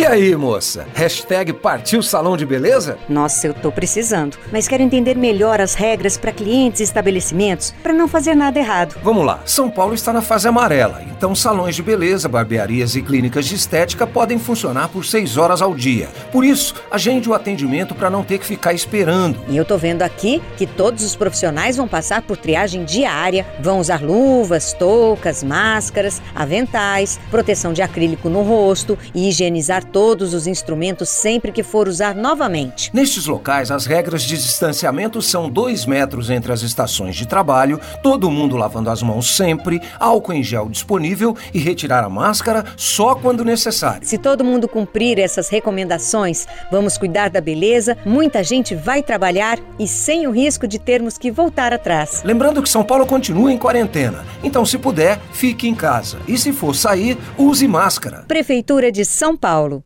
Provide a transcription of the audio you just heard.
E aí, moça? Hashtag partiu salão de beleza? Nossa, eu tô precisando. Mas quero entender melhor as regras para clientes e estabelecimentos para não fazer nada errado. Vamos lá. São Paulo está na fase amarela, então salões de beleza, barbearias e clínicas de estética podem funcionar por 6 horas ao dia. Por isso, agende o atendimento para não ter que ficar esperando. E eu tô vendo aqui que todos os profissionais vão passar por triagem diária, vão usar luvas, toucas, máscaras, aventais, proteção de acrílico no rosto e higienizar todos os instrumentos sempre que for usar novamente. Nestes locais, as regras de distanciamento são 2 metros entre as estações de trabalho, todo mundo lavando as mãos sempre, álcool em gel disponível e retirar a máscara só quando necessário. Se todo mundo cumprir essas recomendações, vamos cuidar da beleza, muita gente vai trabalhar e sem o risco de termos que voltar atrás. Lembrando que São Paulo continua em quarentena, então se puder, fique em casa. E se for sair, use máscara. Prefeitura de São Paulo.